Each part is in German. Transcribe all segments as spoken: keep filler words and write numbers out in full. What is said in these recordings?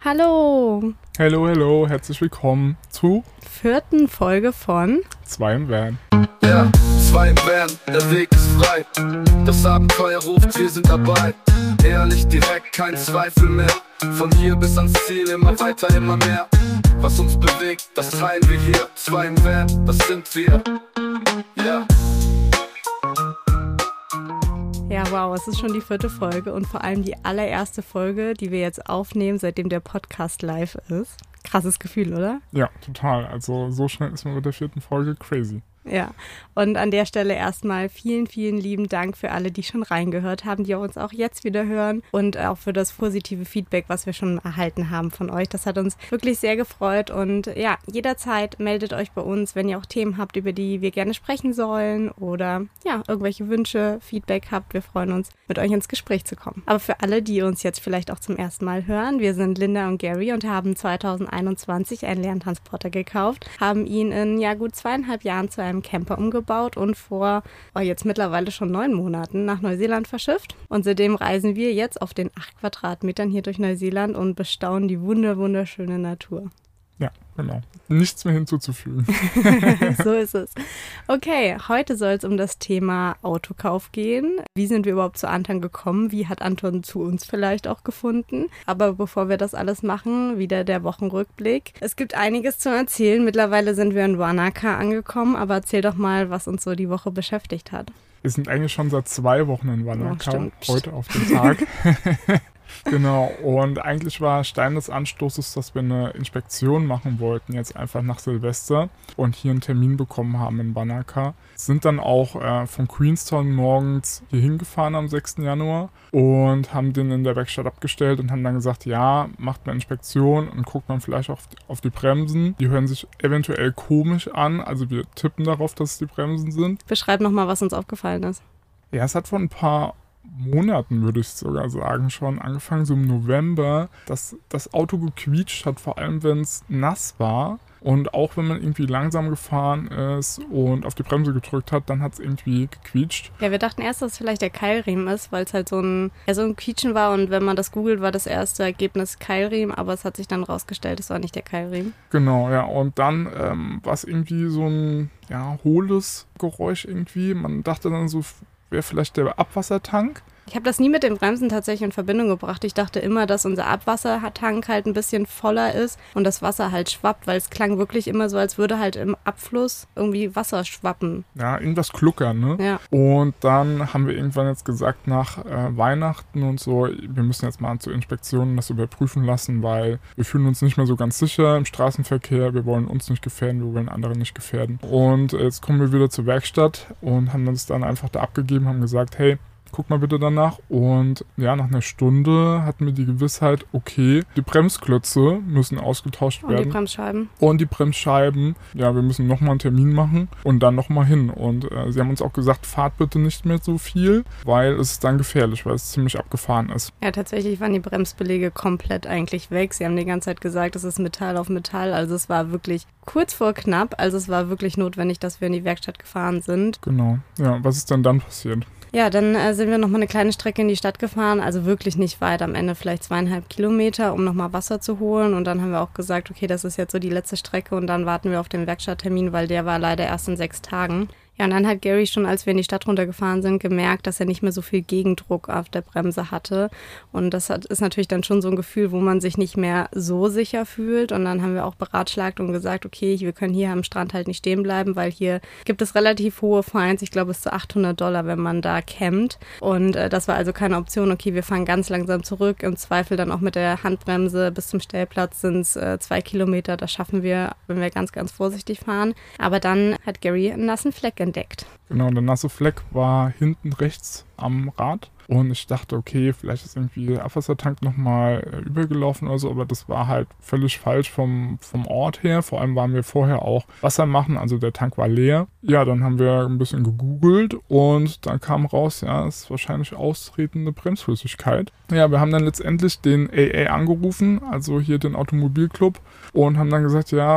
Hallo! Hallo, hallo, herzlich willkommen zur vierten Folge von Zwei im Van. Ja, zwei im Van, der Weg ist frei. Das Abenteuer ruft, wir sind dabei. Ehrlich, direkt, kein Zweifel mehr. Von hier bis ans Ziel, immer weiter, immer mehr. Was uns bewegt, das teilen wir hier. Zwei im Van, das sind wir. Ja. Ja, wow, es ist schon die vierte Folge und vor allem die allererste Folge, die wir jetzt aufnehmen, seitdem der Podcast live ist. Krasses Gefühl, oder? Ja, total. Also so schnell ist man mit der vierten Folge crazy. Ja, und an der Stelle erstmal vielen, vielen lieben Dank für alle, die schon reingehört haben, die uns auch jetzt wieder hören und auch für das positive Feedback, was wir schon erhalten haben von euch. Das hat uns wirklich sehr gefreut und ja, jederzeit meldet euch bei uns, wenn ihr auch Themen habt, über die wir gerne sprechen sollen oder ja, irgendwelche Wünsche, Feedback habt. Wir freuen uns, mit euch ins Gespräch zu kommen. Aber für alle, die uns jetzt vielleicht auch zum ersten Mal hören, wir sind Linda und Gary und haben zweitausendeinundzwanzig einen Lerntransporter gekauft, haben ihn in ja gut zweieinhalb Jahren zu einem Camper umgebaut und vor oh, jetzt mittlerweile schon neun Monaten nach Neuseeland verschifft. Und seitdem reisen wir jetzt auf den acht Quadratmetern hier durch Neuseeland und bestaunen die wunder wunderschöne Natur. Ja, genau. Nichts mehr hinzuzufügen. So ist es. Okay, heute soll es um das Thema Autokauf gehen. Wie sind wir überhaupt zu Anton gekommen? Wie hat Anton zu uns vielleicht auch gefunden? Aber bevor wir das alles machen, wieder der Wochenrückblick. Es gibt einiges zu erzählen. Mittlerweile sind wir in Wanaka angekommen, aber erzähl doch mal, was uns so die Woche beschäftigt hat. Wir sind eigentlich schon seit zwei Wochen in Wanaka, oh, heute auf den Tag. Genau, und eigentlich war Stein des Anstoßes, dass wir eine Inspektion machen wollten, jetzt einfach nach Silvester und hier einen Termin bekommen haben in Wanaka. Sind dann auch äh, von Queenstown morgens hier hingefahren am sechsten Januar und haben den in der Werkstatt abgestellt und haben dann gesagt, ja, macht eine Inspektion und guckt man vielleicht auf die, auf die Bremsen. Die hören sich eventuell komisch an, also wir tippen darauf, dass es die Bremsen sind. Beschreib nochmal, was uns aufgefallen ist. Ja, es hat vor ein paar Monaten, würde ich sogar sagen, schon angefangen, so im November, dass das Auto gequietscht hat, vor allem wenn es nass war. Und auch wenn man irgendwie langsam gefahren ist und auf die Bremse gedrückt hat, dann hat es irgendwie gequietscht. Ja, wir dachten erst, dass es vielleicht der Keilriemen ist, weil es halt so ein, ja, so ein Quietschen war. Und wenn man das googelt, war das erste Ergebnis Keilriemen. Aber es hat sich dann rausgestellt, es war nicht der Keilriemen. Genau, ja. Und dann ähm, war es irgendwie so ein ja, hohles Geräusch irgendwie. Man dachte dann so, wäre vielleicht der Abwassertank. Ich habe das nie mit den Bremsen tatsächlich in Verbindung gebracht. Ich dachte immer, dass unser Abwassertank halt ein bisschen voller ist und das Wasser halt schwappt, weil es klang wirklich immer so, als würde halt im Abfluss irgendwie Wasser schwappen. Ja, irgendwas kluckern, ne? Ja. Und dann haben wir irgendwann jetzt gesagt, nach äh, Weihnachten und so, wir müssen jetzt mal zur Inspektion das überprüfen lassen, weil wir fühlen uns nicht mehr so ganz sicher im Straßenverkehr. Wir wollen uns nicht gefährden, wir wollen andere nicht gefährden. Und jetzt kommen wir wieder zur Werkstatt und haben uns dann einfach da abgegeben, haben gesagt, hey, guck mal bitte danach. Und ja, nach einer Stunde hatten wir die Gewissheit, okay, die Bremsklötze müssen ausgetauscht werden. Und die Bremsscheiben. Und die Bremsscheiben. Ja, wir müssen nochmal einen Termin machen und dann nochmal hin. Und äh, sie haben uns auch gesagt, fahrt bitte nicht mehr so viel, weil es ist dann gefährlich, weil es ziemlich abgefahren ist. Ja, tatsächlich waren die Bremsbeläge komplett eigentlich weg. Sie haben die ganze Zeit gesagt, es ist Metall auf Metall. Also es war wirklich kurz vor knapp. Also es war wirklich notwendig, dass wir in die Werkstatt gefahren sind. Genau. Ja, was ist denn dann passiert? Ja, dann äh, sind wir nochmal eine kleine Strecke in die Stadt gefahren, also wirklich nicht weit, am Ende vielleicht zweieinhalb Kilometer, um nochmal Wasser zu holen. Und dann haben wir auch gesagt, okay, das ist jetzt so die letzte Strecke und dann warten wir auf den Werkstatttermin, weil der war leider erst in sechs Tagen. Ja, und dann hat Gary schon, als wir in die Stadt runtergefahren sind, gemerkt, dass er nicht mehr so viel Gegendruck auf der Bremse hatte. Und das hat, ist natürlich dann schon so ein Gefühl, wo man sich nicht mehr so sicher fühlt. Und dann haben wir auch beratschlagt und gesagt, okay, wir können hier am Strand halt nicht stehen bleiben, weil hier gibt es relativ hohe Fines. Ich glaube, bis zu achthundert Dollar, wenn man da campt. Und äh, das war also keine Option. Okay, wir fahren ganz langsam zurück. Im Zweifel dann auch mit der Handbremse bis zum Stellplatz sind es äh, zwei Kilometer. Das schaffen wir, wenn wir ganz, ganz vorsichtig fahren. Aber dann hat Gary einen nassen Fleck entdeckt. Genau, der nasse Fleck war hinten rechts am Rad. Und ich dachte, okay, vielleicht ist irgendwie der Abwassertank nochmal äh, übergelaufen oder so, aber das war halt völlig falsch vom, vom Ort her. Vor allem waren wir vorher auch Wasser machen, also der Tank war leer. Ja, dann haben wir ein bisschen gegoogelt und dann kam raus, ja, es ist wahrscheinlich austretende Bremsflüssigkeit. Ja, wir haben dann letztendlich den A A angerufen, also hier den Automobilclub, und haben dann gesagt, ja, wir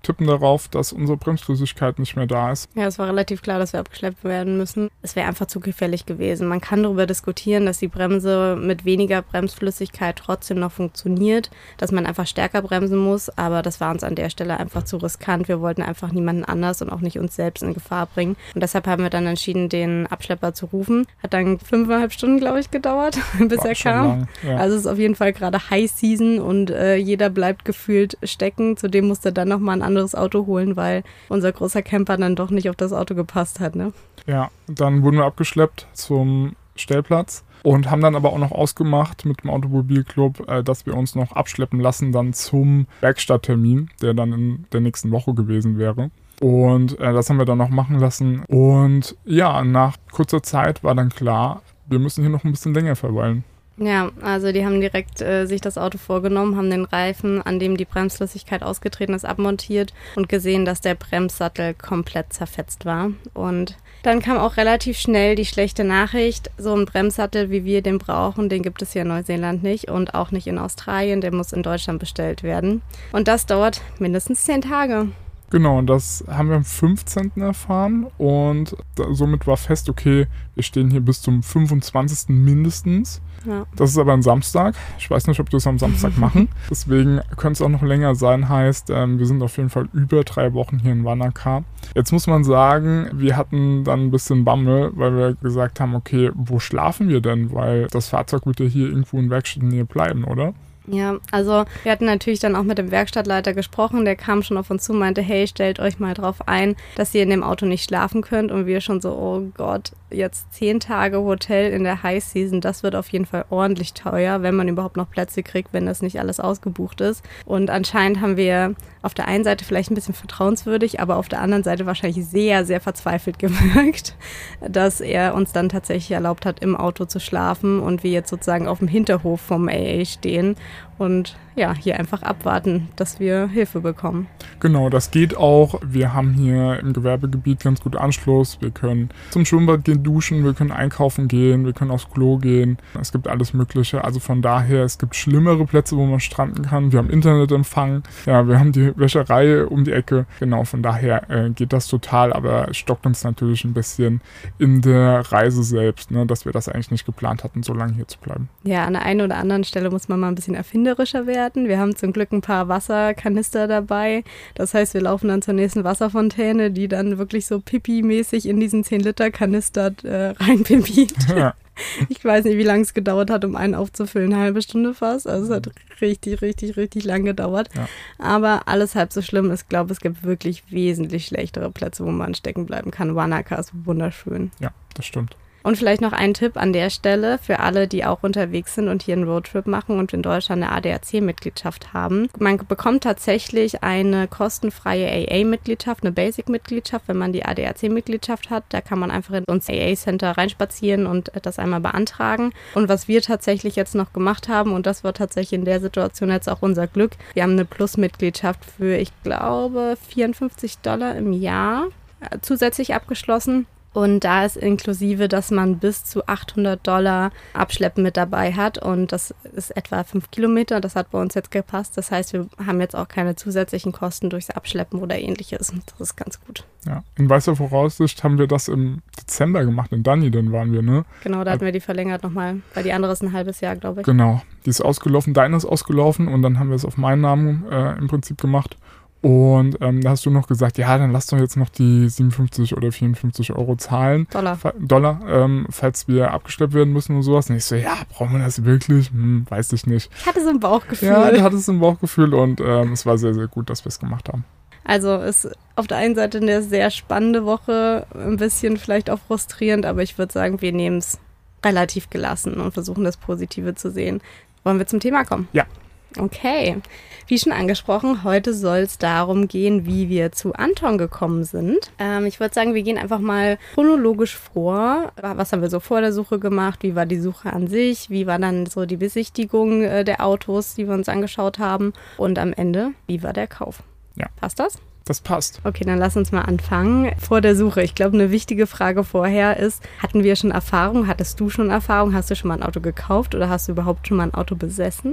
tippen darauf, dass unsere Bremsflüssigkeit nicht mehr da ist. Ja, es war relativ klar, dass wir abgeschleppt werden müssen. Es wäre einfach zu gefährlich gewesen. Man kann darüber diskutieren, dass die Bremse mit weniger Bremsflüssigkeit trotzdem noch funktioniert, dass man einfach stärker bremsen muss, aber das war uns an der Stelle einfach zu riskant. Wir wollten einfach niemanden anders und auch nicht uns selbst in Gefahr bringen. Und deshalb haben wir dann entschieden, den Abschlepper zu rufen. Hat dann fünfeinhalb Stunden, glaube ich, gedauert, bis War er schon kam. lang, ja. Also es ist auf jeden Fall gerade High Season und äh, jeder bleibt gefühlt stecken. Zudem musste dann nochmal ein anderes Auto holen, weil unser großer Camper dann doch nicht auf das Auto gepasst hat, ne? Ja, dann wurden wir abgeschleppt zum Stellplatz und haben dann aber auch noch ausgemacht mit dem Automobilclub, äh, dass wir uns noch abschleppen lassen dann zum Werkstatttermin, der dann in der nächsten Woche gewesen wäre. Und äh, das haben wir dann noch machen lassen. Und ja, nach kurzer Zeit war dann klar, wir müssen hier noch ein bisschen länger verweilen. Ja, also die haben direkt äh, sich das Auto vorgenommen, haben den Reifen, an dem die Bremsflüssigkeit ausgetreten ist, abmontiert und gesehen, dass der Bremssattel komplett zerfetzt war. Und dann kam auch relativ schnell die schlechte Nachricht, so ein Bremssattel, wie wir den brauchen, den gibt es hier in Neuseeland nicht und auch nicht in Australien, der muss in Deutschland bestellt werden. Und das dauert mindestens zehn Tage. Genau, und das haben wir am fünfzehnten erfahren und da, somit war fest, okay, wir stehen hier bis zum fünfundzwanzigsten mindestens. Ja. Das ist aber ein Samstag. Ich weiß nicht, ob wir es am Samstag machen. Deswegen könnte es auch noch länger sein. Heißt, ähm, wir sind auf jeden Fall über drei Wochen hier in Wanaka. Jetzt muss man sagen, wir hatten dann ein bisschen Bammel, weil wir gesagt haben, okay, wo schlafen wir denn? Weil das Fahrzeug wird ja hier irgendwo in Werkstattnähe bleiben, oder? Ja, also wir hatten natürlich dann auch mit dem Werkstattleiter gesprochen, der kam schon auf uns zu, meinte, hey, stellt euch mal drauf ein, dass ihr in dem Auto nicht schlafen könnt und wir schon so, oh Gott, jetzt zehn Tage Hotel in der High Season, das wird auf jeden Fall ordentlich teuer, wenn man überhaupt noch Plätze kriegt, wenn das nicht alles ausgebucht ist. Und anscheinend haben wir auf der einen Seite vielleicht ein bisschen vertrauenswürdig, aber auf der anderen Seite wahrscheinlich sehr, sehr verzweifelt gewirkt, dass er uns dann tatsächlich erlaubt hat, im Auto zu schlafen und wir jetzt sozusagen auf dem Hinterhof vom A A stehen und ja, hier einfach abwarten, dass wir Hilfe bekommen. Genau, das geht auch. Wir haben hier im Gewerbegebiet ganz gut Anschluss. Wir können zum Schwimmbad gehen, duschen, wir können einkaufen gehen, wir können aufs Klo gehen. Es gibt alles Mögliche. Also von daher, es gibt schlimmere Plätze, wo man stranden kann. Wir haben Internetempfang. Ja, wir haben die Wäscherei um die Ecke. Genau, von daher äh, geht das total. Aber es stockt uns natürlich ein bisschen in der Reise selbst, ne, dass wir das eigentlich nicht geplant hatten, so lange hier zu bleiben. Ja, an der einen oder anderen Stelle muss man mal ein bisschen erfinderischer werden. Wir haben zum Glück ein paar Wasserkanister dabei. Das heißt, wir laufen dann zur nächsten Wasserfontäne, die dann wirklich so Pipi-mäßig in diesen zehn Liter Kanister äh, reinpipit. Ja. Ich weiß nicht, wie lange es gedauert hat, um einen aufzufüllen. Eine halbe Stunde fast. Also es hat richtig, richtig, richtig lang gedauert. Ja. Aber alles halb so schlimm. Ich glaube, es gibt wirklich wesentlich schlechtere Plätze, wo man stecken bleiben kann. Wanaka ist wunderschön. Ja, das stimmt. Und vielleicht noch ein Tipp an der Stelle für alle, die auch unterwegs sind und hier einen Roadtrip machen und in Deutschland eine A D A C-Mitgliedschaft haben. Man bekommt tatsächlich eine kostenfreie A A-Mitgliedschaft, eine Basic-Mitgliedschaft, wenn man die A D A C-Mitgliedschaft hat. Da kann man einfach in uns A A-Center reinspazieren und das einmal beantragen. Und was wir tatsächlich jetzt noch gemacht haben, und das war tatsächlich in der Situation jetzt auch unser Glück, wir haben eine Plus-Mitgliedschaft für, ich glaube, vierundfünfzig Dollar im Jahr zusätzlich abgeschlossen. Und da ist inklusive, dass man bis zu achthundert Dollar Abschleppen mit dabei hat. Und das ist etwa fünf Kilometer. Das hat bei uns jetzt gepasst. Das heißt, wir haben jetzt auch keine zusätzlichen Kosten durchs Abschleppen oder ähnliches. Das ist ganz gut. Ja, in weißer Voraussicht haben wir das im Dezember gemacht. In Dunedin waren wir, ne? Genau, da hatten wir die verlängert nochmal. Weil die andere ist ein halbes Jahr, glaube ich. Genau, die ist ausgelaufen. Deine ist ausgelaufen. Und dann haben wir es auf meinen Namen äh, im Prinzip gemacht. Und ähm, da hast du noch gesagt, ja, dann lass doch jetzt noch die siebenundfünfzig oder vierundfünfzig Euro zahlen. Dollar. Fa- Dollar, ähm, falls wir abgeschleppt werden müssen und sowas. Und ich so, ja, brauchen wir das wirklich? Hm, weiß ich nicht. Ich hatte so ein Bauchgefühl. Ja, ich hatte so ein Bauchgefühl und ähm, es war sehr, sehr gut, dass wir es gemacht haben. Also ist auf der einen Seite eine sehr spannende Woche, ein bisschen vielleicht auch frustrierend, aber ich würde sagen, wir nehmen es relativ gelassen und versuchen das Positive zu sehen. Wollen wir zum Thema kommen? Ja. Okay, wie schon angesprochen, heute soll es darum gehen, wie wir zu Anton gekommen sind. Ähm, ich würde sagen, wir gehen einfach mal chronologisch vor. Was haben wir so vor der Suche gemacht? Wie war die Suche an sich? Wie war dann so die Besichtigung äh, der Autos, die wir uns angeschaut haben? Und am Ende, wie war der Kauf? Ja. Passt das? Das passt. Okay, dann lass uns mal anfangen. Vor der Suche. Ich glaube, eine wichtige Frage vorher ist, hatten wir schon Erfahrung? Hattest du schon Erfahrung? Hast du schon mal ein Auto gekauft oder hast du überhaupt schon mal ein Auto besessen?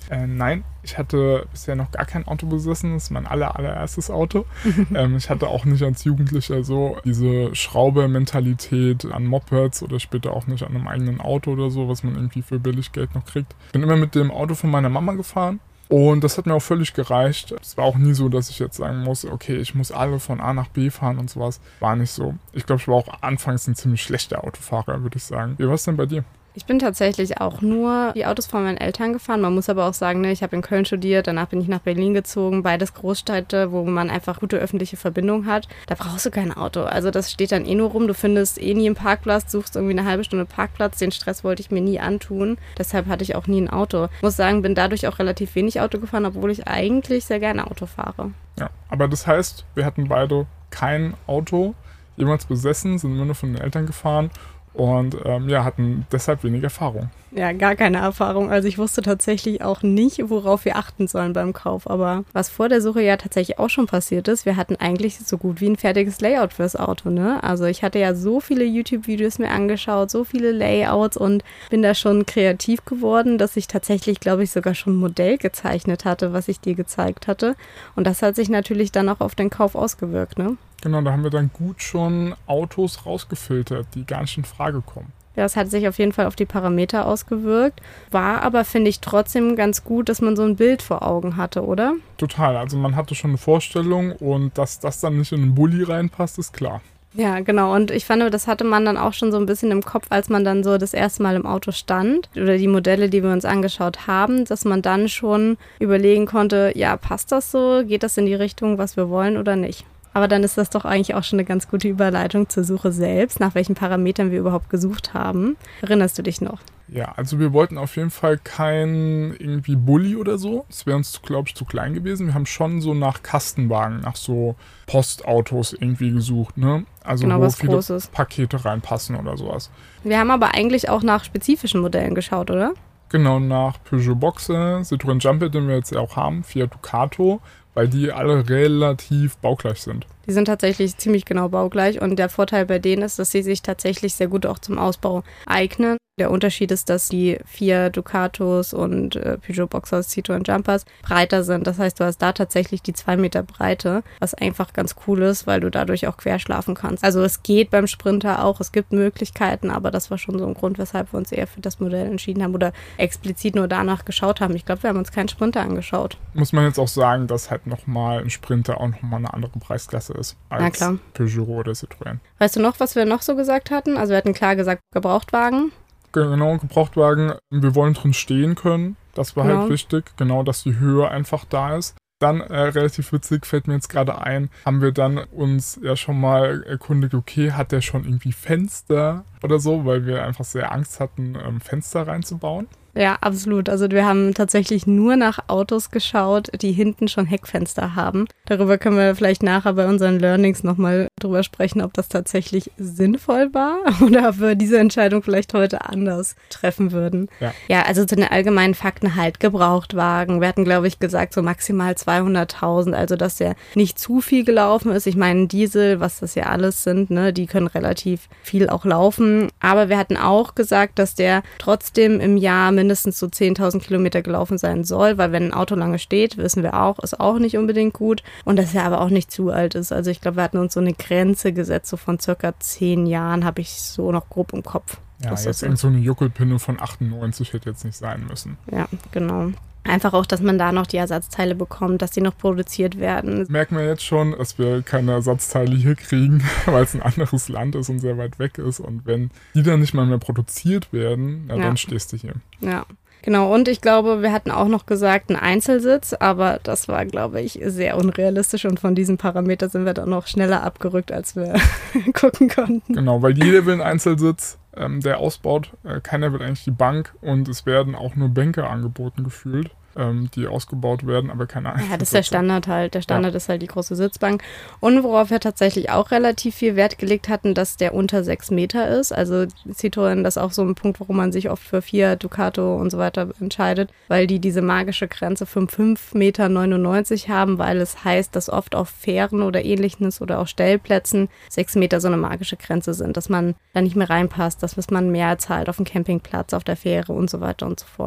Äh, nein, ich hatte bisher noch gar kein Auto besessen. Das ist mein aller, allererstes Auto. ähm, ich hatte auch nicht als Jugendlicher so diese Schrauber-Mentalität an Mopeds oder später auch nicht an einem eigenen Auto oder so, was man irgendwie für billig Geld noch kriegt. Bin immer mit dem Auto von meiner Mama gefahren. Und das hat mir auch völlig gereicht. Es war auch nie so, dass ich jetzt sagen muss, okay, ich muss alle von A nach B fahren und sowas. War nicht so. Ich glaube, ich war auch anfangs ein ziemlich schlechter Autofahrer, würde ich sagen. Wie war es denn bei dir? Ich bin tatsächlich auch nur die Autos von meinen Eltern gefahren. Man muss aber auch sagen, ne, ich habe in Köln studiert, danach bin ich nach Berlin gezogen. Beides Großstädte, wo man einfach gute öffentliche Verbindung hat. Da brauchst du kein Auto. Also das steht dann eh nur rum. Du findest eh nie einen Parkplatz, suchst irgendwie eine halbe Stunde Parkplatz. Den Stress wollte ich mir nie antun. Deshalb hatte ich auch nie ein Auto. Ich muss sagen, bin dadurch auch relativ wenig Auto gefahren, obwohl ich eigentlich sehr gerne Auto fahre. Ja, aber das heißt, wir hatten beide kein Auto jemals besessen, sind nur von den Eltern gefahren. Und ähm, ja, hatten deshalb wenig Erfahrung. Ja, gar keine Erfahrung. Also ich wusste tatsächlich auch nicht, worauf wir achten sollen beim Kauf. Aber was vor der Suche ja tatsächlich auch schon passiert ist, wir hatten eigentlich so gut wie ein fertiges Layout fürs Auto, ne? Also ich hatte ja so viele YouTube-Videos mir angeschaut, so viele Layouts und bin da schon kreativ geworden, dass ich tatsächlich, glaube ich, sogar schon ein Modell gezeichnet hatte, was ich dir gezeigt hatte. Und das hat sich natürlich dann auch auf den Kauf ausgewirkt, ne? Genau, da haben wir dann gut schon Autos rausgefiltert, die gar nicht in Frage kommen. Ja, das hat sich auf jeden Fall auf die Parameter ausgewirkt. War aber, finde ich, trotzdem ganz gut, dass man so ein Bild vor Augen hatte, oder? Total, also man hatte schon eine Vorstellung und dass das dann nicht in einen Bulli reinpasst, ist klar. Ja, genau. Und ich fand, das hatte man dann auch schon so ein bisschen im Kopf, als man dann so das erste Mal im Auto stand oder die Modelle, die wir uns angeschaut haben, dass man dann schon überlegen konnte, ja, passt das so? Geht das in die Richtung, was wir wollen oder nicht? Aber dann ist das doch eigentlich auch schon eine ganz gute Überleitung zur Suche selbst, nach welchen Parametern wir überhaupt gesucht haben. Erinnerst du dich noch? Ja, also wir wollten auf jeden Fall kein irgendwie Bulli oder so. Das wäre uns, glaube ich, zu klein gewesen. Wir haben schon so nach Kastenwagen, nach so Postautos irgendwie gesucht, ne? Also genau, wo was viele Großes. Pakete reinpassen oder sowas. Wir haben aber eigentlich auch nach spezifischen Modellen geschaut, oder? Genau, nach Peugeot Boxer, Citroën Jumpy, den wir jetzt ja auch haben, Fiat Ducato, weil die alle relativ baugleich sind. Die sind tatsächlich ziemlich genau baugleich und der Vorteil bei denen ist, dass sie sich tatsächlich sehr gut auch zum Ausbau eignen. Der Unterschied ist, dass die Fiat Ducatos und äh, Peugeot Boxers, Citroën Jumpers breiter sind. Das heißt, du hast da tatsächlich die zwei Meter Breite, was einfach ganz cool ist, weil du dadurch auch quer schlafen kannst. Also es geht beim Sprinter auch, es gibt Möglichkeiten, aber das war schon so ein Grund, weshalb wir uns eher für das Modell entschieden haben oder explizit nur danach geschaut haben. Ich glaube, wir haben uns keinen Sprinter angeschaut. Muss man jetzt auch sagen, dass halt nochmal ein Sprinter auch nochmal eine andere Preisklasse ist als Peugeot oder Citroën. Weißt du noch, was wir noch so gesagt hatten? Also wir hatten klar gesagt, Gebrauchtwagen. Genau, Gebrauchtwagen, wir wollen drin stehen können. Das war genau. halt wichtig. Genau, dass die Höhe einfach da ist. Dann, äh, relativ witzig, fällt mir jetzt gerade ein, haben wir dann uns ja schon mal erkundigt, okay, hat der schon irgendwie Fenster oder so, weil wir einfach sehr Angst hatten, ähm, Fenster reinzubauen. Ja, absolut. Also wir haben tatsächlich nur nach Autos geschaut, die hinten schon Heckfenster haben. Darüber können wir vielleicht nachher bei unseren Learnings nochmal drüber sprechen, ob das tatsächlich sinnvoll war oder ob wir diese Entscheidung vielleicht heute anders treffen würden. Ja, ja, also zu den allgemeinen Fakten halt Gebrauchtwagen. Wir hatten, glaube ich, gesagt, so maximal zweihunderttausend, also dass der nicht zu viel gelaufen ist. Ich meine, Diesel, was das ja alles sind, ne, die können relativ viel auch laufen. Aber wir hatten auch gesagt, dass der trotzdem im Jahr mindestens so zehntausend Kilometer gelaufen sein soll, weil wenn ein Auto lange steht, wissen wir auch, ist auch nicht unbedingt gut und dass er aber auch nicht zu alt ist. Also ich glaube, wir hatten uns so eine Grenze gesetzt, so von circa zehn Jahren habe ich so noch grob im Kopf. Ja, das jetzt so. irgend so eine Juckelpinne von achtundneunzig hätte jetzt nicht sein müssen. Ja, genau. Einfach auch, dass man da noch die Ersatzteile bekommt, dass die noch produziert werden. Merken wir jetzt schon, dass wir keine Ersatzteile hier kriegen, weil es ein anderes Land ist und sehr weit weg ist. Und wenn die dann nicht mal mehr produziert werden, ja, ja. dann stehst du hier. Ja, genau. Und ich glaube, wir hatten auch noch gesagt, einen Einzelsitz, aber das war, glaube ich, sehr unrealistisch. Und von diesem Parameter sind wir dann noch schneller abgerückt, als wir gucken konnten. Genau, weil jeder will einen Einzelsitz. Ähm, der ausbaut, äh, keiner will eigentlich die Bank und es werden auch nur Bänke angeboten gefühlt, ähm, die ausgebaut werden, aber keine Ahnung. Ja, das ist der Standard halt. Der Standard ja. ist halt die große Sitzbank. Und worauf wir tatsächlich auch relativ viel Wert gelegt hatten, dass der unter sechs Meter ist. Also Citroën, das ist auch so ein Punkt, warum man sich oft für Fiat, Ducato und so weiter entscheidet, weil die diese magische Grenze von fünf Komma neunundneunzig Meter haben, weil es heißt, dass oft auf Fähren oder Ähnliches oder auch Stellplätzen sechs Meter so eine magische Grenze sind, dass man da nicht mehr reinpasst, dass man mehr zahlt auf dem Campingplatz, auf der Fähre und so weiter und so fort.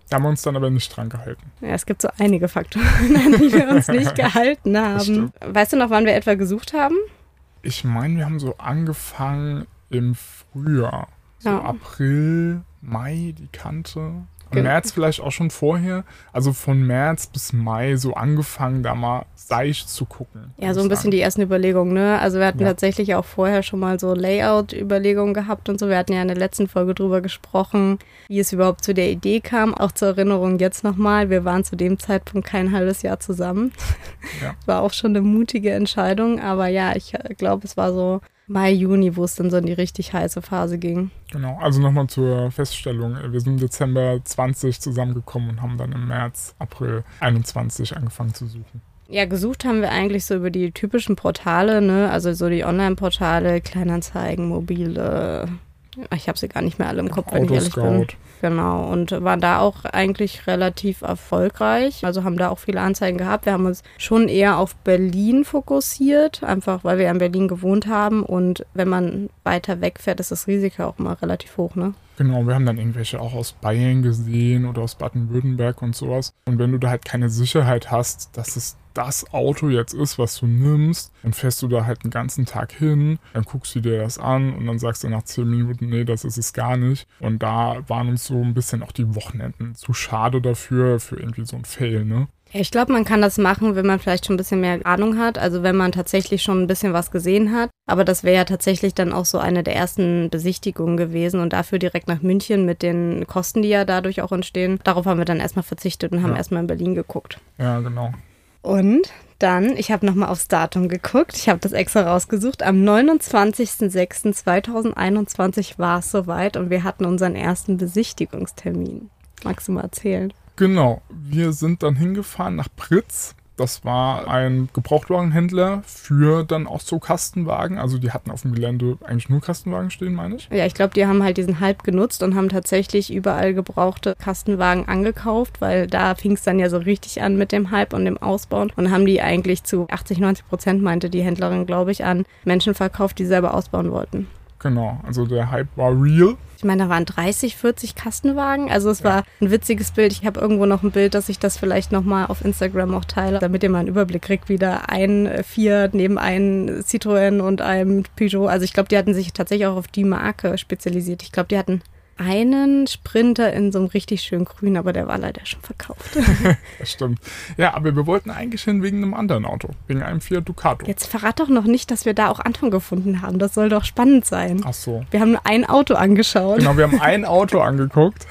Da haben wir uns dann aber nicht dran gehalten. Ja, es gibt so einige Faktoren, an die wir uns nicht gehalten haben. Weißt du noch, wann wir etwa gesucht haben? Ich meine, wir haben so angefangen im Frühjahr. So Ja. April, Mai, die Kante. Im Genau. März vielleicht auch schon vorher. Also von März bis Mai so angefangen, da mal seicht zu gucken. Ja, so ein bisschen die ersten Überlegungen, ne? Also wir hatten Ja. tatsächlich auch vorher schon mal so Layout-Überlegungen gehabt und so. Wir hatten ja in der letzten Folge drüber gesprochen, wie es überhaupt zu der Idee kam. Auch zur Erinnerung jetzt nochmal, wir waren zu dem Zeitpunkt kein halbes Jahr zusammen. Ja. War auch schon eine mutige Entscheidung, aber ja, ich glaube, es war so Mai, Juni, wo es dann so in die richtig heiße Phase ging. Genau, also nochmal zur Feststellung. Wir sind im Dezember zwanzig zusammengekommen und haben dann im März, April einundzwanzig angefangen zu suchen. Ja, gesucht haben wir eigentlich so über die typischen Portale, ne? Also so die Online-Portale, Kleinanzeigen, mobile. Ich habe sie gar nicht mehr alle im Kopf, wenn ich ehrlich bin. Autoscout. Genau, und waren da auch eigentlich relativ erfolgreich. Also haben da auch viele Anzeigen gehabt. Wir haben uns schon eher auf Berlin fokussiert, einfach weil wir ja in Berlin gewohnt haben. Und wenn man weiter wegfährt, ist das Risiko auch immer relativ hoch, ne? Genau, wir haben dann irgendwelche auch aus Bayern gesehen oder aus Baden-Württemberg und sowas. Und wenn du da halt keine Sicherheit hast, dass es das Auto jetzt ist, was du nimmst, dann fährst du da halt den ganzen Tag hin, dann guckst du dir das an und dann sagst du nach zehn Minuten, nee, das ist es gar nicht. Und da waren uns so ein bisschen auch die Wochenenden zu schade dafür, für irgendwie so ein Fail, ne? Ja, ich glaube, man kann das machen, wenn man vielleicht schon ein bisschen mehr Ahnung hat. Also wenn man tatsächlich schon ein bisschen was gesehen hat. Aber das wäre ja tatsächlich dann auch so eine der ersten Besichtigungen gewesen und dafür direkt nach München mit den Kosten, die ja dadurch auch entstehen. Darauf haben wir dann erstmal verzichtet und haben Ja. erstmal in Berlin geguckt. Ja, genau. Und dann, ich habe nochmal aufs Datum geguckt, ich habe das extra rausgesucht, am neunundzwanzigsten sechsten zweitausendeinundzwanzig war es soweit und wir hatten unseren ersten Besichtigungstermin. Magst du mal erzählen? Genau, wir sind dann hingefahren nach Pritz. Das war ein Gebrauchtwagenhändler für dann auch so Kastenwagen. Also die hatten auf dem Gelände eigentlich nur Kastenwagen stehen, meine ich. Ja, ich glaube, die haben halt diesen Hype genutzt und haben tatsächlich überall gebrauchte Kastenwagen angekauft, weil da fing es dann ja so richtig an mit dem Hype und dem Ausbauen und haben die eigentlich zu achtzig, neunzig Prozent, meinte die Händlerin, glaube ich, an Menschen verkauft, die selber ausbauen wollten. Genau, also der Hype war real. Ich meine, da waren dreißig, vierzig Kastenwagen. Also es war ein witziges Bild. Ich habe irgendwo noch ein Bild, dass ich das vielleicht nochmal auf Instagram auch teile, damit ihr mal einen Überblick kriegt, wie da ein Fiat neben einem Citroën und einem Peugeot. Also ich glaube, die hatten sich tatsächlich auch auf die Marke spezialisiert. Ich glaube, die hatten einen Sprinter in so einem richtig schönen Grün, aber der war leider schon verkauft. Das stimmt. Ja, aber wir wollten eigentlich hin wegen einem anderen Auto. Wegen einem Fiat Ducato. Jetzt verrat doch noch nicht, dass wir da auch Anton gefunden haben. Das soll doch spannend sein. Ach so. Wir haben nur ein Auto angeschaut. Genau, wir haben ein Auto angeguckt.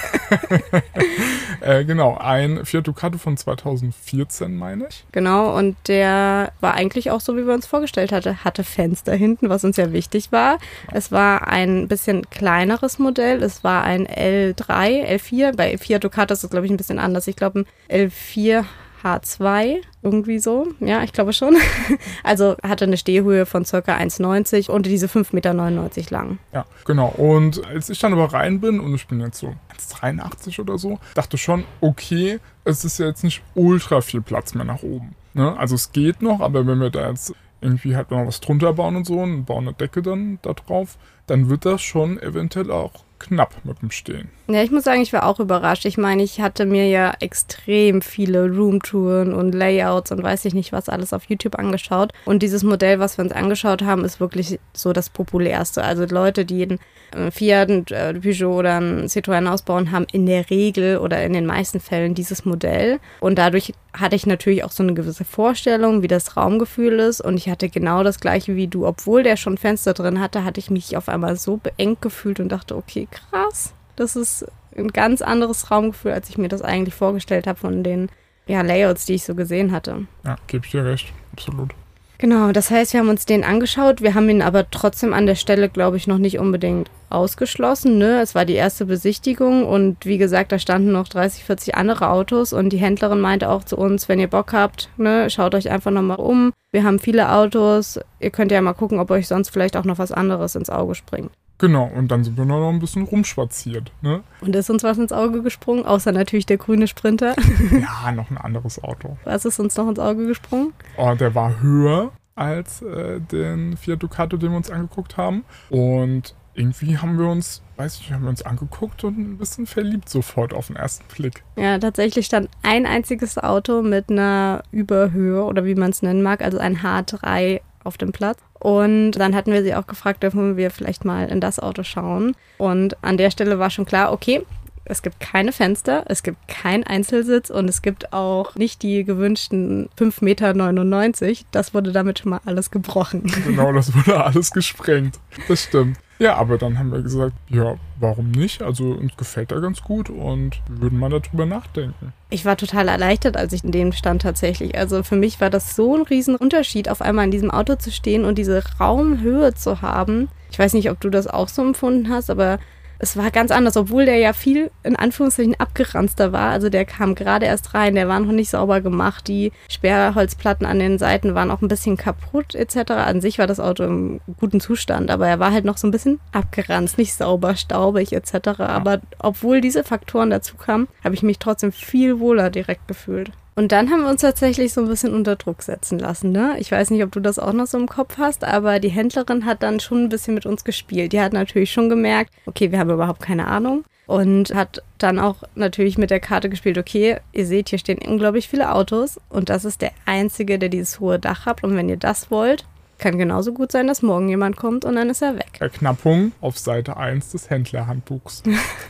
äh, genau, ein Fiat Ducato von zweitausendvierzehn, meine ich. Genau, und der war eigentlich auch so, wie wir uns vorgestellt hatten. Hatte Fenster hinten, was uns ja wichtig war. Es war ein bisschen kleineres Modell. Es war ein L drei, L vier. Bei Fiat Ducato ist das, glaube ich, ein bisschen anders. Ich glaube, ein L vier H zwei, irgendwie so. Ja, ich glaube schon. Also hatte eine Stehhöhe von ca. eins neunzig und diese fünf Komma neunundneunzig Meter lang. Ja, genau. Und als ich dann aber rein bin, und ich bin jetzt so eins dreiundachtzig oder so, dachte schon, okay, es ist ja jetzt nicht ultra viel Platz mehr nach oben. Ne? Also es geht noch, aber wenn wir da jetzt irgendwie halt noch was drunter bauen und so und bauen eine Decke dann da drauf, dann wird das schon eventuell auch knapp mit dem Stehen. Ja, ich muss sagen, ich war auch überrascht. Ich meine, ich hatte mir ja extrem viele Roomtouren und Layouts und weiß ich nicht was alles auf YouTube angeschaut. Und dieses Modell, was wir uns angeschaut haben, ist wirklich so das populärste. Also Leute, die einen Fiat, einen Peugeot oder einen Citroën ausbauen, haben in der Regel oder in den meisten Fällen dieses Modell. Und dadurch hatte ich natürlich auch so eine gewisse Vorstellung, wie das Raumgefühl ist. Und ich hatte genau das gleiche wie du. Obwohl der schon Fenster drin hatte, hatte ich mich auf einmal so beengt gefühlt und dachte, okay, krass. Das ist ein ganz anderes Raumgefühl, als ich mir das eigentlich vorgestellt habe von den ja, Layouts, die ich so gesehen hatte. Ja, gebe ich dir recht. Absolut. Genau, das heißt, wir haben uns den angeschaut. Wir haben ihn aber trotzdem an der Stelle, glaube ich, noch nicht unbedingt ausgeschlossen. Ne? Es war die erste Besichtigung und wie gesagt, da standen noch dreißig, vierzig andere Autos und die Händlerin meinte auch zu uns, wenn ihr Bock habt, ne, schaut euch einfach nochmal um. Wir haben viele Autos. Ihr könnt ja mal gucken, ob euch sonst vielleicht auch noch was anderes ins Auge springt. Genau, und dann sind wir noch ein bisschen rumspaziert. Ne? Und ist uns was ins Auge gesprungen? Außer natürlich der grüne Sprinter. Ja, noch ein anderes Auto. Was ist uns noch ins Auge gesprungen? Oh, der war höher als äh, den Fiat Ducato, den wir uns angeguckt haben. Und irgendwie haben wir uns, weiß ich, haben wir uns angeguckt und ein bisschen verliebt sofort auf den ersten Blick. Ja, tatsächlich stand ein einziges Auto mit einer Überhöhe oder wie man es nennen mag, also ein H drei auf dem Platz. Und dann hatten wir sie auch gefragt, dürfen wir vielleicht mal in das Auto schauen. Und an der Stelle war schon klar, okay, es gibt keine Fenster, es gibt keinen Einzelsitz und es gibt auch nicht die gewünschten fünf Komma neunundneunzig Meter. Das wurde damit schon mal alles gebrochen. Genau, das wurde alles gesprengt. Das stimmt. Ja, aber dann haben wir gesagt, ja, warum nicht? Also uns gefällt er ganz gut und wir würden mal darüber nachdenken. Ich war total erleichtert, als ich in dem stand tatsächlich. Also für mich war das so ein Riesenunterschied, auf einmal in diesem Auto zu stehen und diese Raumhöhe zu haben. Ich weiß nicht, ob du das auch so empfunden hast, aber es war ganz anders, obwohl der ja viel, in Anführungszeichen, abgeranzter war. Also der kam gerade erst rein, der war noch nicht sauber gemacht. Die Sperrholzplatten an den Seiten waren auch ein bisschen kaputt et cetera. An sich war das Auto im guten Zustand, aber er war halt noch so ein bisschen abgeranzt, nicht sauber, staubig et cetera. Ja. Aber obwohl diese Faktoren dazu kamen, habe ich mich trotzdem viel wohler direkt gefühlt. Und dann haben wir uns tatsächlich so ein bisschen unter Druck setzen lassen, ne? Ich weiß nicht, ob du das auch noch so im Kopf hast, aber die Händlerin hat dann schon ein bisschen mit uns gespielt. Die hat natürlich schon gemerkt, okay, wir haben überhaupt keine Ahnung. Und hat dann auch natürlich mit der Karte gespielt, okay, ihr seht, hier stehen unglaublich viele Autos und das ist der einzige, der dieses hohe Dach hat. Und wenn ihr das wollt, kann genauso gut sein, dass morgen jemand kommt und dann ist er weg. Verknappung auf Seite eins des Händlerhandbuchs.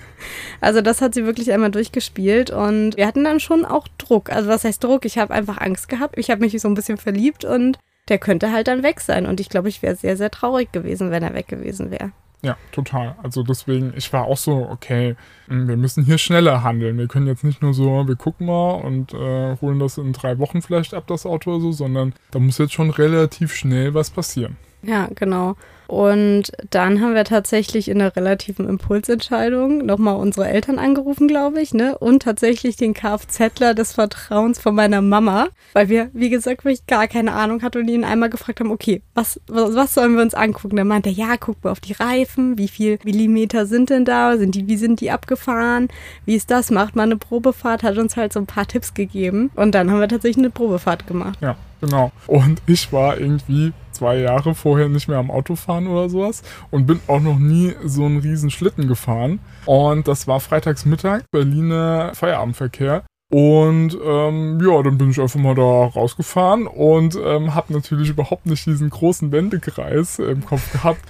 Also das hat sie wirklich einmal durchgespielt und wir hatten dann schon auch Druck. Also was heißt Druck? Ich habe einfach Angst gehabt. Ich habe mich so ein bisschen verliebt und der könnte halt dann weg sein. Und ich glaube, ich wäre sehr, sehr traurig gewesen, wenn er weg gewesen wäre. Ja, total. Also deswegen, ich war auch so, okay, wir müssen hier schneller handeln. Wir können jetzt nicht nur so, wir gucken mal und äh, holen das in drei Wochen vielleicht ab, das Auto oder so, sondern da muss jetzt schon relativ schnell was passieren. Ja, genau. Und dann haben wir tatsächlich in einer relativen Impulsentscheidung nochmal unsere Eltern angerufen, glaube ich, ne? Und tatsächlich den Kfzler des Vertrauens von meiner Mama, weil wir, wie gesagt, wirklich gar keine Ahnung hatten und ihn einmal gefragt haben, okay, was, was, was sollen wir uns angucken? Dann meinte er, ja, guck mal auf die Reifen, wie viel Millimeter sind denn da? Sind die, wie sind die abgefahren? Wie ist das? Macht mal eine Probefahrt, hat uns halt so ein paar Tipps gegeben. Und dann haben wir tatsächlich eine Probefahrt gemacht. Ja, genau. Und ich war irgendwie zwei Jahre vorher nicht mehr am Auto fahren oder sowas und bin auch noch nie so einen riesen Schlitten gefahren. Und das war freitagsmittag, Berliner Feierabendverkehr. Und ähm, ja, dann bin ich einfach mal da rausgefahren und ähm, habe natürlich überhaupt nicht diesen großen Wendekreis im Kopf gehabt.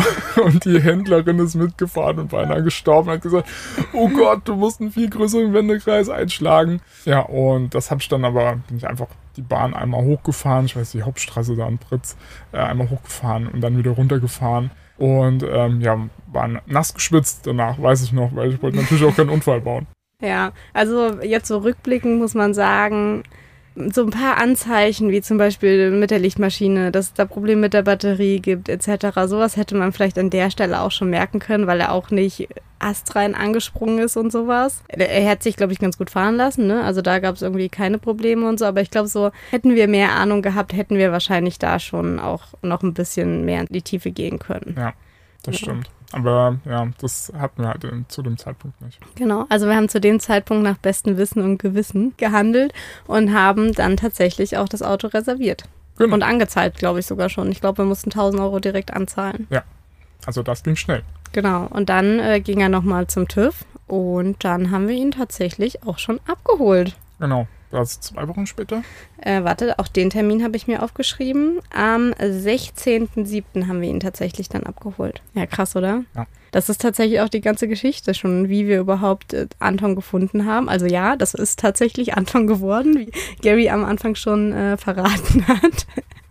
Und die Händlerin ist mitgefahren und beinahe gestorben und hat gesagt, oh Gott, du musst einen viel größeren Wendekreis einschlagen. Ja, und das habe ich dann aber, bin ich einfach die Bahn einmal hochgefahren, ich weiß die Hauptstraße da in Britz, äh, einmal hochgefahren und dann wieder runtergefahren. Und ähm, ja, war nass geschwitzt danach, weiß ich noch, weil ich wollte natürlich auch keinen Unfall bauen. Ja, also jetzt so rückblickend muss man sagen, so ein paar Anzeichen, wie zum Beispiel mit der Lichtmaschine, dass es da Probleme mit der Batterie gibt et cetera. Sowas hätte man vielleicht an der Stelle auch schon merken können, weil er auch nicht astrein angesprungen ist und sowas. Er hat sich, glaube ich, ganz gut fahren lassen, ne? Also da gab es irgendwie keine Probleme und so, aber ich glaube so, hätten wir mehr Ahnung gehabt, hätten wir wahrscheinlich da schon auch noch ein bisschen mehr in die Tiefe gehen können. Ja, das ja. stimmt. Aber ja, das hatten wir halt zu dem Zeitpunkt nicht. Genau, also wir haben zu dem Zeitpunkt nach bestem Wissen und Gewissen gehandelt und haben dann tatsächlich auch das Auto reserviert. Genau. Und angezahlt, glaube ich sogar schon. Ich glaube, wir mussten tausend Euro direkt anzahlen. Ja, also das ging schnell. Genau, und dann äh, ging er nochmal zum TÜV und dann haben wir ihn tatsächlich auch schon abgeholt. Genau. Das ist zwei Wochen später? Äh, warte, auch den Termin habe ich mir aufgeschrieben. Am sechzehnten siebten haben wir ihn tatsächlich dann abgeholt. Ja, krass, oder? Ja. Das ist tatsächlich auch die ganze Geschichte schon, wie wir überhaupt äh, Anton gefunden haben. Also ja, das ist tatsächlich Anton geworden, wie Gary am Anfang schon äh, verraten hat.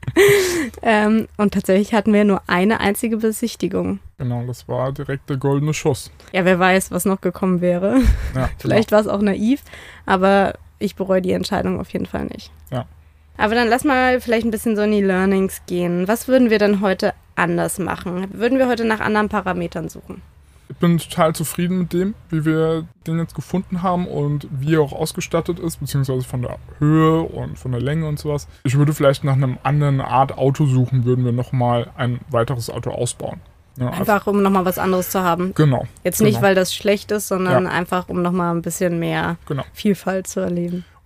ähm, und tatsächlich hatten wir nur eine einzige Besichtigung. Genau, das war direkt der goldene Schuss. Ja, wer weiß, was noch gekommen wäre. Ja, Vielleicht genau. war es auch naiv, aber ich bereue die Entscheidung auf jeden Fall nicht. Ja. Aber dann lass mal vielleicht ein bisschen so in die Learnings gehen. Was würden wir denn heute anders machen? Würden wir heute nach anderen Parametern suchen? Ich bin total zufrieden mit dem, wie wir den jetzt gefunden haben und wie er auch ausgestattet ist, beziehungsweise von der Höhe und von der Länge und sowas. Ich würde vielleicht nach einem anderen Art Auto suchen, würden wir nochmal ein weiteres Auto ausbauen. Ja, einfach, um nochmal was anderes zu haben. Genau. Jetzt genau. nicht, weil das schlecht ist, sondern ja. einfach, um nochmal ein bisschen mehr genau. Vielfalt zu erleben.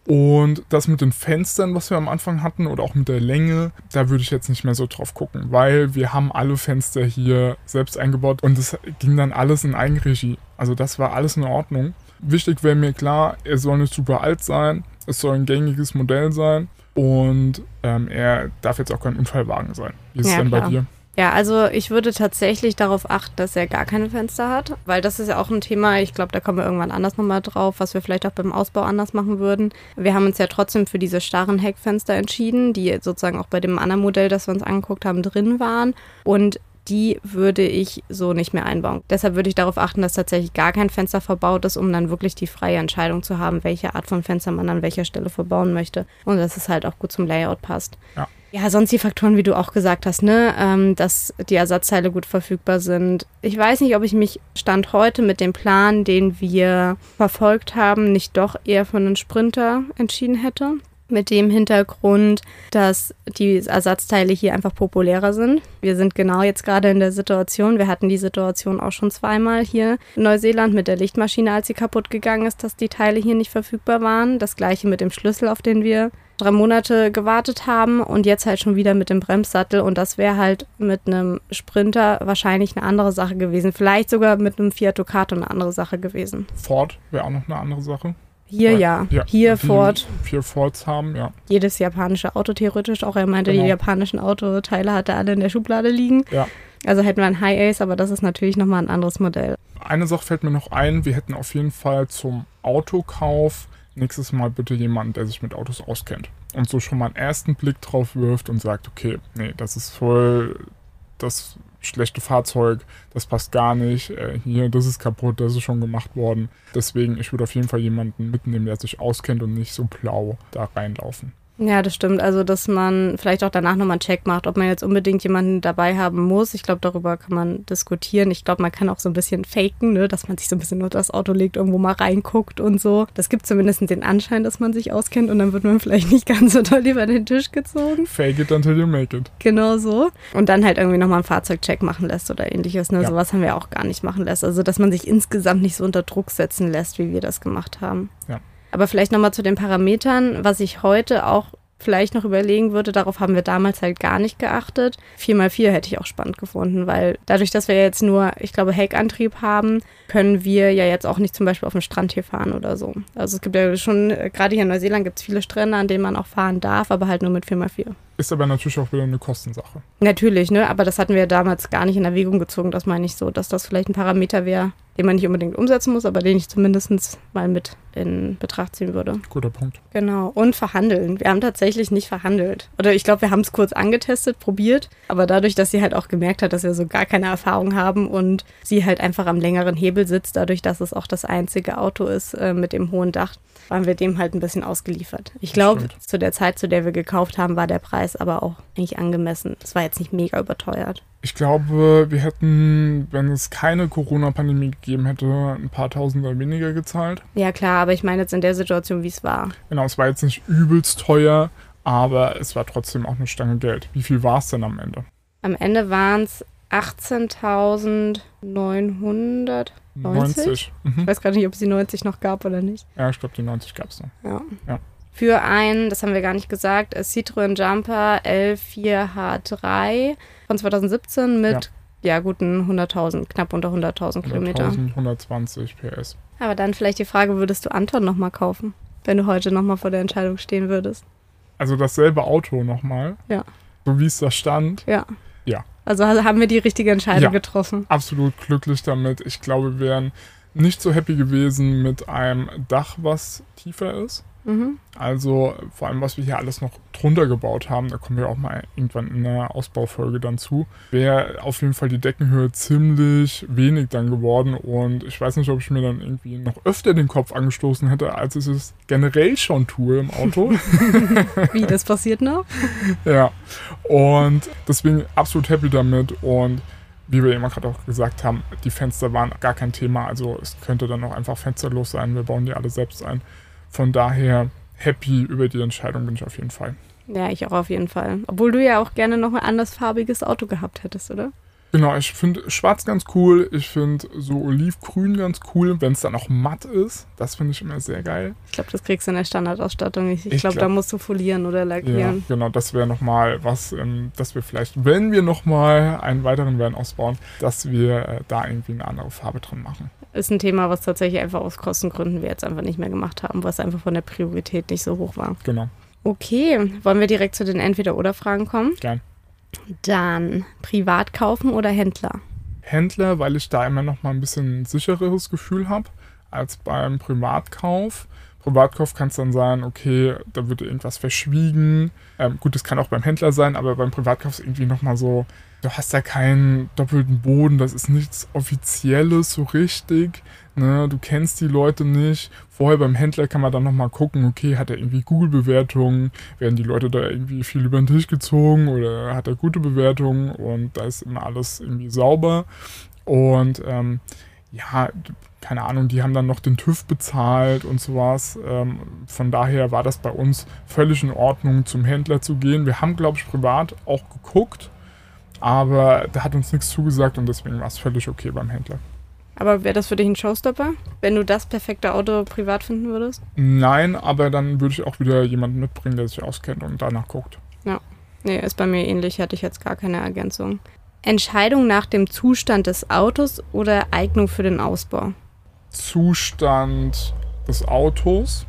Und das mit den Fenstern, was wir am Anfang hatten, oder auch mit der Länge, da würde ich jetzt nicht mehr so drauf gucken, weil wir haben alle Fenster hier selbst eingebaut und es ging dann alles in Eigenregie. Also das war alles in Ordnung. Wichtig wäre mir klar, er soll nicht super alt sein, es soll ein gängiges Modell sein und ähm, er darf jetzt auch kein Unfallwagen sein. Wie ist es Ja, denn bei klar. dir? Ja, also ich würde tatsächlich darauf achten, dass er gar keine Fenster hat, weil das ist ja auch ein Thema, ich glaube, da kommen wir irgendwann anders nochmal drauf, was wir vielleicht auch beim Ausbau anders machen würden. Wir haben uns ja trotzdem für diese starren Heckfenster entschieden, die sozusagen auch bei dem anderen Modell, das wir uns angeguckt haben, drin waren und die würde ich so nicht mehr einbauen. Deshalb würde ich darauf achten, dass tatsächlich gar kein Fenster verbaut ist, um dann wirklich die freie Entscheidung zu haben, welche Art von Fenster man an welcher Stelle verbauen möchte und dass es halt auch gut zum Layout passt. Ja. Ja, sonst die Faktoren, wie du auch gesagt hast, ne, ähm, dass die Ersatzteile gut verfügbar sind. Ich weiß nicht, ob ich mich Stand heute mit dem Plan, den wir verfolgt haben, nicht doch eher für einen Sprinter entschieden hätte. Mit dem Hintergrund, dass die Ersatzteile hier einfach populärer sind. Wir sind genau jetzt gerade in der Situation, wir hatten die Situation auch schon zweimal hier in Neuseeland mit der Lichtmaschine, als sie kaputt gegangen ist, dass die Teile hier nicht verfügbar waren. Das gleiche mit dem Schlüssel, auf den wir drei Monate gewartet haben und jetzt halt schon wieder mit dem Bremssattel und das wäre halt mit einem Sprinter wahrscheinlich eine andere Sache gewesen. Vielleicht sogar mit einem Fiat Ducato eine andere Sache gewesen. Ford wäre auch noch eine andere Sache. Hier Weil, ja, ja hier die Ford. Vier Fords haben, ja. Jedes japanische Auto theoretisch, auch er meinte, Genau. die japanischen Autoteile hat er alle in der Schublade liegen. Ja. Also hätten wir ein High Ace, aber das ist natürlich nochmal ein anderes Modell. Eine Sache fällt mir noch ein, wir hätten auf jeden Fall zum Autokauf nächstes Mal bitte jemanden, der sich mit Autos auskennt und so schon mal einen ersten Blick drauf wirft und sagt, okay, nee, das ist voll das schlechte Fahrzeug, das passt gar nicht, äh, hier, das ist kaputt, das ist schon gemacht worden. Deswegen, ich würde auf jeden Fall jemanden mitnehmen, der sich auskennt und nicht so blau da reinlaufen. Ja, das stimmt. Also, dass man vielleicht auch danach nochmal einen Check macht, ob man jetzt unbedingt jemanden dabei haben muss. Ich glaube, darüber kann man diskutieren. Ich glaube, man kann auch so ein bisschen faken, ne? Dass man sich so ein bisschen unter das Auto legt, irgendwo mal reinguckt und so. Das gibt zumindest den Anschein, dass man sich auskennt und dann wird man vielleicht nicht ganz so doll über den Tisch gezogen. Fake it until you make it. Genau so. Und dann halt irgendwie nochmal einen Fahrzeugcheck machen lässt oder ähnliches. Ne? Ja. Sowas haben wir auch gar nicht machen lässt. Also, dass man sich insgesamt nicht so unter Druck setzen lässt, wie wir das gemacht haben. Ja. Aber vielleicht nochmal zu den Parametern, was ich heute auch vielleicht noch überlegen würde, darauf haben wir damals halt gar nicht geachtet. vier mal vier hätte ich auch spannend gefunden, weil dadurch, dass wir jetzt nur, ich glaube, Heckantrieb haben, können wir ja jetzt auch nicht zum Beispiel auf den Strand hier fahren oder so. Also es gibt ja schon, gerade hier in Neuseeland gibt es viele Strände, an denen man auch fahren darf, aber halt nur mit vier mal vier. Ist aber natürlich auch wieder eine Kostensache. Natürlich, ne, aber das hatten wir damals gar nicht in Erwägung gezogen, das meine ich so, dass das vielleicht ein Parameter wäre, den man nicht unbedingt umsetzen muss, aber den ich zumindest mal mit in Betracht ziehen würde. Guter Punkt. Genau. Und verhandeln. Wir haben tatsächlich nicht verhandelt. Oder ich glaube, wir haben es kurz angetestet, probiert. Aber dadurch, dass sie halt auch gemerkt hat, dass wir so gar keine Erfahrung haben und sie halt einfach am längeren Hebel sitzt, dadurch, dass es auch das einzige Auto ist äh, mit dem hohen Dach, waren wir dem halt ein bisschen ausgeliefert. Ich glaube, zu der Zeit, zu der wir gekauft haben, war der Preis aber auch eigentlich angemessen. Es war jetzt nicht mega überteuert. Ich glaube, wir hätten, wenn es keine Corona-Pandemie gegeben hätte, ein paar Tausender weniger gezahlt. Ja klar, aber ich meine jetzt in der Situation, wie es war. Genau, es war jetzt nicht übelst teuer, aber es war trotzdem auch eine Stange Geld. Wie viel war es denn am Ende? Am Ende waren es achtzehntausendneunhundertneunzig. neunzig. Mhm. Ich weiß gar nicht, ob es die neunzig noch gab oder nicht. Ja, ich glaube, die neunzig gab es noch. Ja. Ja. Für einen, das haben wir gar nicht gesagt, Citroën Jumper L vier H drei von zweitausendsiebzehn mit ja, ja guten hunderttausend, knapp unter hunderttausend Kilometer. hunderttausend, hundertzwanzig P S. Aber dann vielleicht die Frage, würdest du Anton nochmal kaufen, wenn du heute nochmal vor der Entscheidung stehen würdest? Also dasselbe Auto nochmal? Ja. So wie es da stand? Ja. Ja. Also haben wir die richtige Entscheidung Ja. getroffen. Absolut glücklich damit. Ich glaube, wir wären nicht so happy gewesen mit einem Dach, was tiefer ist. Mhm. Also vor allem, was wir hier alles noch drunter gebaut haben, da kommen wir auch mal irgendwann in einer Ausbaufolge dann zu, wäre auf jeden Fall die Deckenhöhe ziemlich wenig dann geworden und ich weiß nicht, ob ich mir dann irgendwie noch öfter den Kopf angestoßen hätte, als ich es generell schon tue im Auto. Wie, das passiert noch? Ja, und deswegen absolut happy damit und wie wir immer gerade auch gesagt haben, die Fenster waren gar kein Thema, also es könnte dann auch einfach fensterlos sein, wir bauen die alle selbst ein. Von daher happy über die Entscheidung bin ich auf jeden Fall. Ja, ich auch auf jeden Fall. Obwohl du ja auch gerne noch ein andersfarbiges Auto gehabt hättest, oder? Genau, ich finde schwarz ganz cool. Ich finde so olivgrün ganz cool, wenn es dann auch matt ist. Das finde ich immer sehr geil. Ich glaube, das kriegst du in der Standardausstattung nicht. Ich, Ich glaube, glaub- da musst du folieren oder Ja, lackieren. genau, das wäre nochmal was, ähm, dass wir vielleicht, wenn wir nochmal einen weiteren Van ausbauen, dass wir äh, da irgendwie eine andere Farbe drin machen. Ist ein Thema, was tatsächlich einfach aus Kostengründen wir jetzt einfach nicht mehr gemacht haben, was einfach von der Priorität nicht so hoch war. Genau, Okay, wollen wir direkt zu den Entweder-Oder-Fragen kommen? gern. Dann privat kaufen oder Händler? Händler, weil ich da immer noch mal ein bisschen ein sichereres Gefühl habe als beim Privatkauf. Privatkauf kann es dann sein, okay, da wird irgendwas verschwiegen. Ähm, gut, das kann auch beim Händler sein, aber beim Privatkauf ist irgendwie noch mal so, du hast ja keinen doppelten Boden, das ist nichts Offizielles so richtig. Ne? Du kennst die Leute nicht. Vorher beim Händler kann man dann noch mal gucken, okay, hat er irgendwie Google-Bewertungen, werden die Leute da irgendwie viel über den Tisch gezogen oder hat er gute Bewertungen und da ist immer alles irgendwie sauber. Und ähm, ja, keine Ahnung, die haben dann noch den TÜV bezahlt und sowas. Ähm, von daher war das bei uns völlig in Ordnung, zum Händler zu gehen. Wir haben, glaube ich, privat auch geguckt, aber der hat uns nichts zugesagt und deswegen war es völlig okay beim Händler. Aber wäre das für dich ein Showstopper, wenn du das perfekte Auto privat finden würdest? Nein, aber dann würde ich auch wieder jemanden mitbringen, der sich auskennt und danach guckt. Nee, ist bei mir ähnlich, hatte ich jetzt gar keine Ergänzung. Entscheidung nach dem Zustand des Autos oder Eignung für den Ausbau? Zustand des Autos.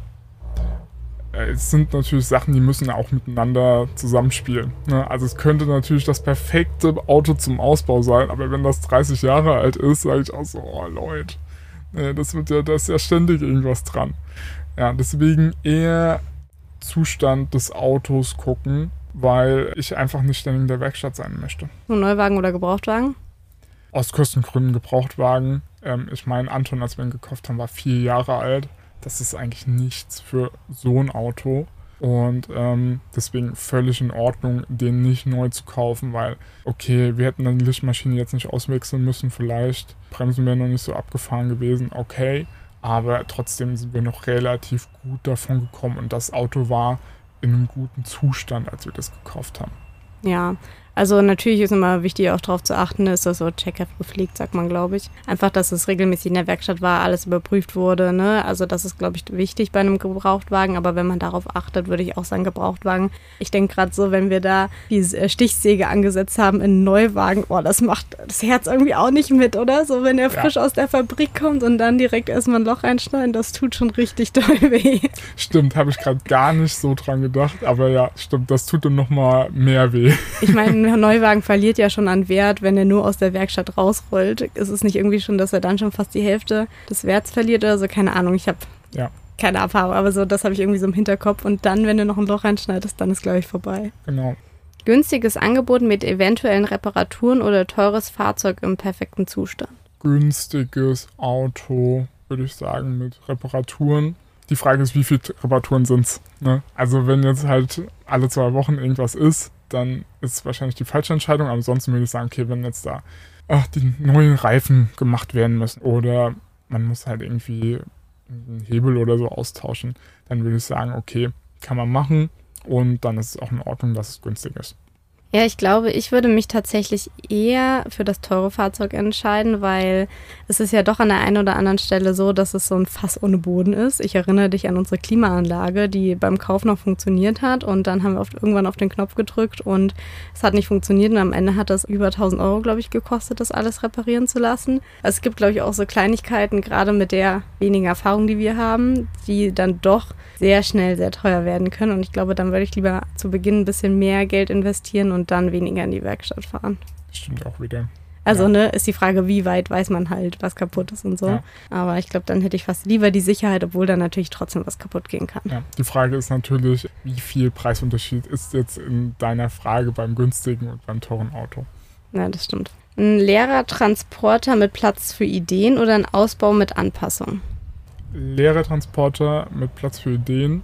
Äh, Es sind natürlich Sachen, die müssen auch miteinander zusammenspielen. Ne? Also es könnte natürlich das perfekte Auto zum Ausbau sein, aber wenn das dreißig Jahre alt ist, sage ich auch so, oh Leute, ne, das wird ja, da ist ja ständig irgendwas dran. Ja, deswegen eher Zustand des Autos gucken, weil ich einfach nicht ständig in der Werkstatt sein möchte. So Neuwagen oder Gebrauchtwagen? Aus Kostengründen Gebrauchtwagen. Ähm, ich meine, Anton, als wir ihn gekauft haben, war vier Jahre alt. Das ist eigentlich nichts für so ein Auto. Und ähm, deswegen völlig in Ordnung, den nicht neu zu kaufen, weil, okay, wir hätten dann die Lichtmaschine jetzt nicht auswechseln müssen, vielleicht. Bremsen wären noch nicht so abgefahren gewesen, okay. Aber trotzdem sind wir noch relativ gut davon gekommen und das Auto war in einem guten Zustand, als wir das gekauft haben. Ja, also natürlich ist immer wichtig, auch darauf zu achten, ist das so checkheft gepflegt, sagt man, glaube ich. Einfach, dass es regelmäßig in der Werkstatt war, alles überprüft wurde, ne? Also das ist, glaube ich, wichtig bei einem Gebrauchtwagen, aber wenn man darauf achtet, würde ich auch sagen Gebrauchtwagen. Ich denke gerade so, wenn wir da die Stichsäge angesetzt haben in einen Neuwagen, oh, das macht das Herz irgendwie auch nicht mit, oder? So, wenn er Ja. frisch aus der Fabrik kommt und dann direkt erstmal ein Loch einschneiden, das tut schon richtig doll weh. Stimmt, habe ich gerade gar nicht so dran gedacht, aber ja, stimmt, das tut dann nochmal mehr weh. Ich meine, ein Neuwagen verliert ja schon an Wert, wenn er nur aus der Werkstatt rausrollt. Ist es nicht irgendwie schon, dass er dann schon fast die Hälfte des Werts verliert oder so? Keine Ahnung, ich habe Ja. keine Erfahrung, aber so, das habe ich irgendwie so im Hinterkopf. Und dann, wenn du noch ein Loch reinschneidest, dann ist, glaube ich, vorbei. Genau. Günstiges Angebot mit eventuellen Reparaturen oder teures Fahrzeug im perfekten Zustand? Günstiges Auto, würde ich sagen, mit Reparaturen. Die Frage ist, wie viele Reparaturen sind es? Ne? Also wenn jetzt halt alle zwei Wochen irgendwas ist, dann ist es wahrscheinlich die falsche Entscheidung. Aber ansonsten würde ich sagen, okay, wenn jetzt da ach, die neuen Reifen gemacht werden müssen oder man muss halt irgendwie einen Hebel oder so austauschen, dann würde ich sagen, okay, kann man machen und dann ist es auch in Ordnung, dass es günstig ist. Ja, ich glaube, ich würde mich tatsächlich eher für das teure Fahrzeug entscheiden, weil es ist ja doch an der einen oder anderen Stelle so, dass es so ein Fass ohne Boden ist. Ich erinnere dich an unsere Klimaanlage, die beim Kauf noch funktioniert hat und dann haben wir oft irgendwann auf den Knopf gedrückt und es hat nicht funktioniert und am Ende hat das über tausend Euro, glaube ich, gekostet, das alles reparieren zu lassen. Also es gibt, glaube ich, auch so Kleinigkeiten, gerade mit der wenigen Erfahrung, die wir haben, die dann doch sehr schnell sehr teuer werden können und ich glaube, dann würde ich lieber zu Beginn ein bisschen mehr Geld investieren und dann weniger in die Werkstatt fahren. Stimmt auch wieder. Also, Ja. ne, ist die Frage, wie weit weiß man halt, was kaputt ist und so. Ja. Aber ich glaube, dann hätte ich fast lieber die Sicherheit, obwohl dann natürlich trotzdem was kaputt gehen kann. Ja, die Frage ist natürlich, wie viel Preisunterschied ist jetzt in deiner Frage beim günstigen und beim teuren Auto? Ja, das stimmt. Ein leerer Transporter mit Platz für Ideen oder ein Ausbau mit Anpassung? Leere Transporter mit Platz für Ideen,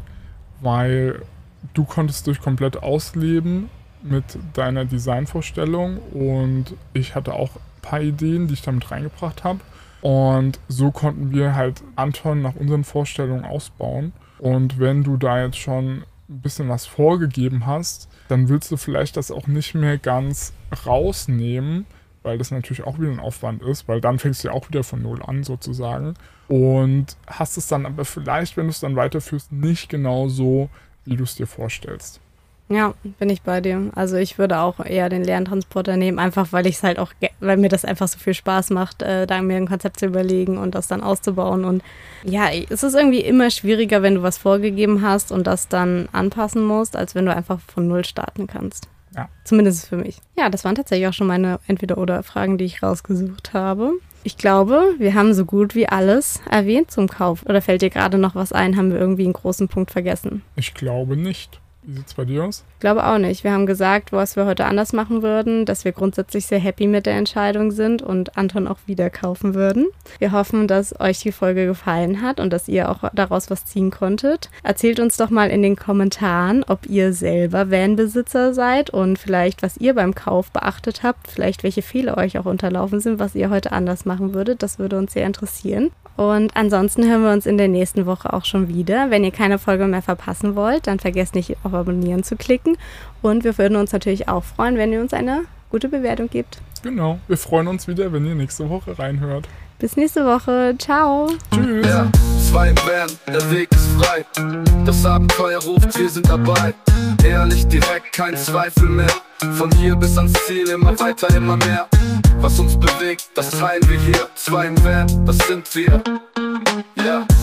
weil du konntest dich komplett ausleben mit deiner Designvorstellung und ich hatte auch ein paar Ideen, die ich damit reingebracht habe. Und so konnten wir halt Anton nach unseren Vorstellungen ausbauen. Und wenn du da jetzt schon ein bisschen was vorgegeben hast, dann willst du vielleicht das auch nicht mehr ganz rausnehmen, weil das natürlich auch wieder ein Aufwand ist, weil dann fängst du ja auch wieder von Null an sozusagen und hast es dann aber vielleicht, wenn du es dann weiterführst, nicht genau so, wie du es dir vorstellst. Ja, bin ich bei dir. Also ich würde auch eher den leeren Transporter nehmen, einfach weil ich es halt auch, weil mir das einfach so viel Spaß macht, äh, da mir ein Konzept zu überlegen und das dann auszubauen. Und ja, es ist irgendwie immer schwieriger, wenn du was vorgegeben hast und das dann anpassen musst, als wenn du einfach von Null starten kannst. Ja. Zumindest für mich. Ja, das waren tatsächlich auch schon meine Entweder-oder-Fragen, die ich rausgesucht habe. Ich glaube, wir haben so gut wie alles erwähnt zum Kauf. Oder fällt dir gerade noch was ein? Haben wir irgendwie einen großen Punkt vergessen? Ich glaube nicht. Wie sieht's bei dir aus? Ich glaube auch nicht. Wir haben gesagt, was wir heute anders machen würden, dass wir grundsätzlich sehr happy mit der Entscheidung sind und Anton auch wieder kaufen würden. Wir hoffen, dass euch die Folge gefallen hat und dass ihr auch daraus was ziehen konntet. Erzählt uns doch mal in den Kommentaren, ob ihr selber Vanbesitzer seid und vielleicht, was ihr beim Kauf beachtet habt, vielleicht welche Fehler euch auch unterlaufen sind, was ihr heute anders machen würdet. Das würde uns sehr interessieren. Und ansonsten hören wir uns in der nächsten Woche auch schon wieder. Wenn ihr keine Folge mehr verpassen wollt, dann vergesst nicht auf Abonnieren zu klicken. Und wir würden uns natürlich auch freuen, wenn ihr uns eine gute Bewertung gebt. Genau, wir freuen uns wieder, wenn ihr nächste Woche reinhört. Bis nächste Woche. Ciao. Tschüss. Ja, zwei im Van, der Weg ist frei. Das Abenteuer ruft, wir sind dabei. Ehrlich, direkt, kein Zweifel mehr. Von hier bis ans Ziel, immer weiter, immer mehr. Was uns bewegt, das teilen wir hier. Zwei im Van, das sind wir. Ja.